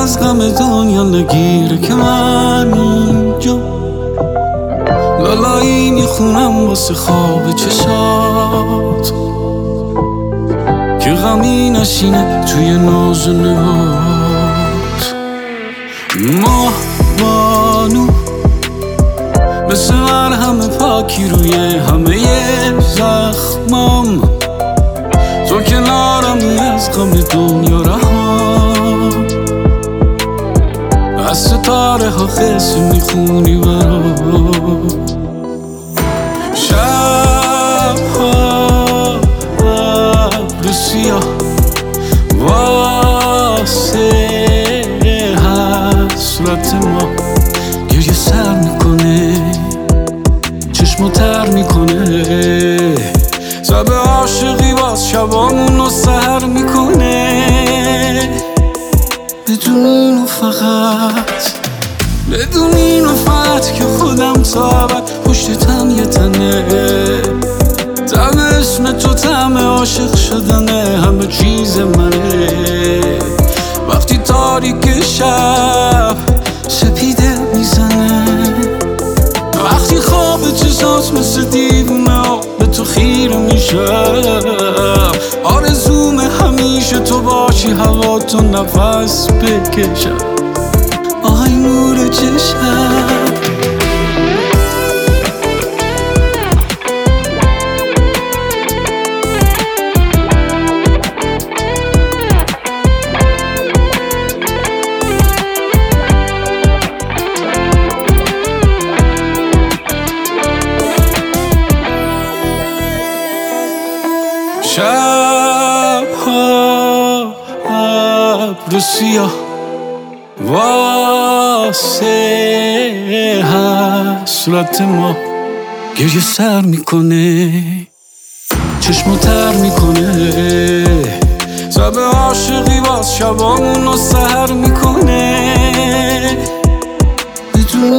از غم دنیا نگیره که من اینجا لالایی میخونم واسه خواب چشات که غمی نشینه توی ناز و نهات. ماه بانو مثل مرهم پاکی روی همه زخمام، تو کنارمی از غم دنیا رها، از ستاره ها قصه میخونی برام. شبها ابر سیاه واسه حسرت ما گریه سر میکنه، چشمو تر میکنه، زب عاشقی باز شبامونو سهر میکنه. بدون اینو فقط که خودم تا ابد پشت تن یه تنه، دم اسم تو طعم عاشق شدنه، همه چیز منه. وقتی تاریک شب سپیده میزنه، وقتی خواب چشات مثل دیوونه به تو خیره میشم، آرزومه همیشه تو باشی، هوا تو نفس بکشم. آی نور چشم شبها ابر سیاه واسه حسرت ما گریه سر میکنه، چشمو تر میکنه، زب عاشقی باز شبامونو سهر میکنه. بدون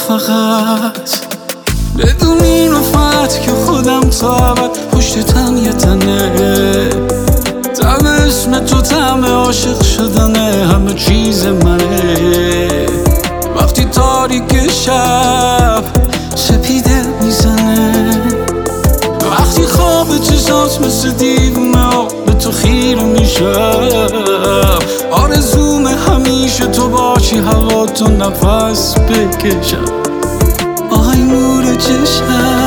اینو فقط که خودم تا ابد پشت تن یه تنه، دم اسم تو طعم عاشق شدنه، همه چیز منه. وقتی تاریک شب سپیده میزنه، وقتی خواب چشات مثل دیوونه به تو خیره میشم، آرزومه همیشه تو باشی، هوا تو نفس بکشم. آی نور چشم